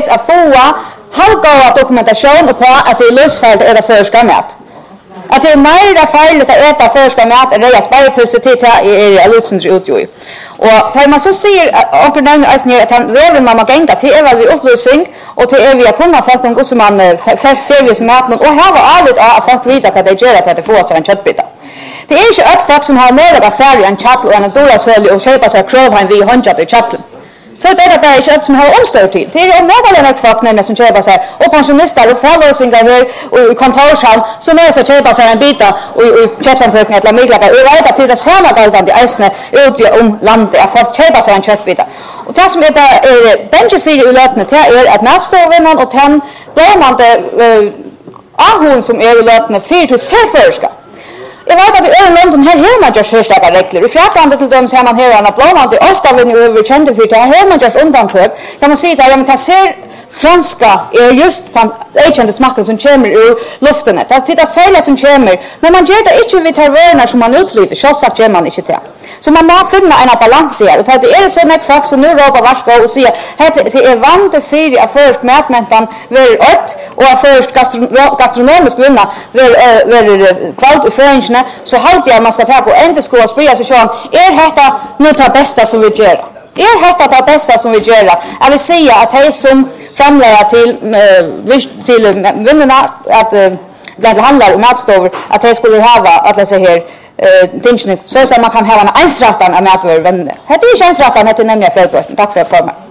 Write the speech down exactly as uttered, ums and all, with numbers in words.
framleis att få halvgåva dokumentation på att det är livsfärdigt eller förska mat. Att det är mer farligt att äta förska mat än rejas bergpulsitet i livsens utgöj. Och när man så säger onkel nämner att han väl man gänga till är vi upplösning och till är vi kunna folk om hur man färfärdiga maten och här var allt att folk vita att det gör att det får sig en köttbit. Det är inte ett folk som har möjlighet att färdiga en chattel och en dålig sölj och köpa sig krövheim vid hundrat i chatteln. Så det är bara ett som har omstört till. Det är medaljen ett folk nämligen som köper sig och pensionister och förlösningar här och i kontorshall som är så köper sig en bita och i köpsantökning eller midlagar. Och jag vet att det är samma galtande äsne ute om landet att folk köper sig en köttbita. Och det som är bara är benjefyr i löpnet är att nästovinnan och den dömande ahon som är i löpnet fyr till särförska. Jag vet att i Öland här har man just förstärka regler. I Fraklandet till dem så har man här en blåmant i Östavin och över kända för det här har man just undantag. Kan man säga att ja, men det ser franska är just den ökända smaken som kommer ur luften. Det är särskilt som kommer. Men man gör det inte vid terrörerna som man utflyter. Självsagt gör man inte det. Så man måste finna en balans här. Och det är så nätt folk som nu råpar varska och säger att det är vant för att först mätmentan var ött och att först gastronomisk vinna var kvalt i föringarna. Så halt jag man ska ta och inte ska sprida sig sjön. Är detta nu det bästa som vi gör? Är detta det bästa som vi gör? Jag vill säga att det är som framlägger till, till vinnarna att det handlar om matstover att det skulle ha att läsa här uh, så att man kan ha en ensrättan av matvaror. Det är inte ensrättan, det är nämligen födelbröten. Tack för att jag